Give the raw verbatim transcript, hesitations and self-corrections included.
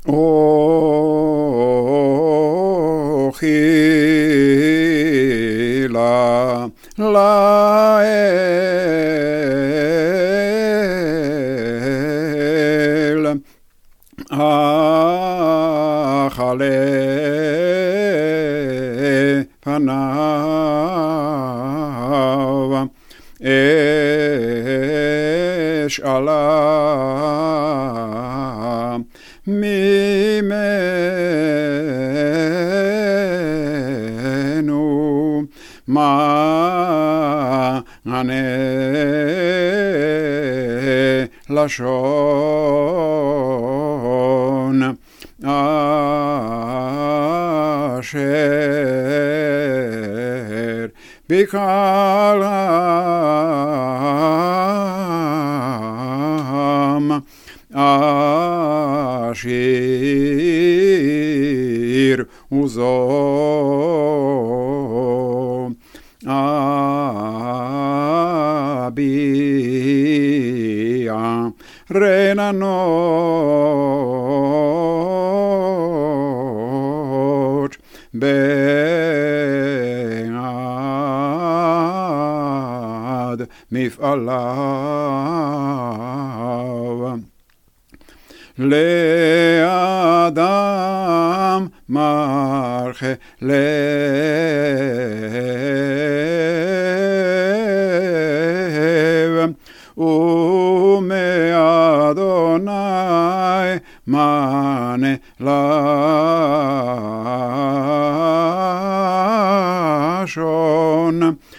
אוכילה לאל אכלה פניו אש עלה ממנו מענה לשון אשר בקרם אשיר וזו אביע רננות בעד מפעליו לאדם מרחה